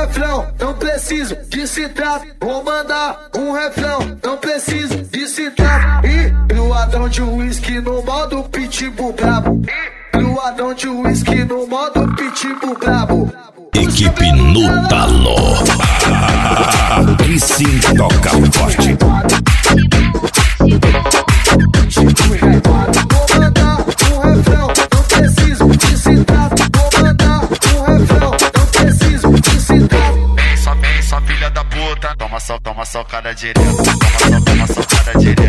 refrão, não preciso de citar. Vou mandar um refrão, não preciso de citar. E pro ladrão de uísque no modo pitbull brabo. Pro ladrão de uísque no modo pitbull brabo. Equipe Nutalo. Aqui sim toca forte. Vou mandar um refrão, não preciso de citar. Vou mandar um refrão, não preciso de citar. Vem só filha da puta. Toma só cara direita. Toma só cara direita.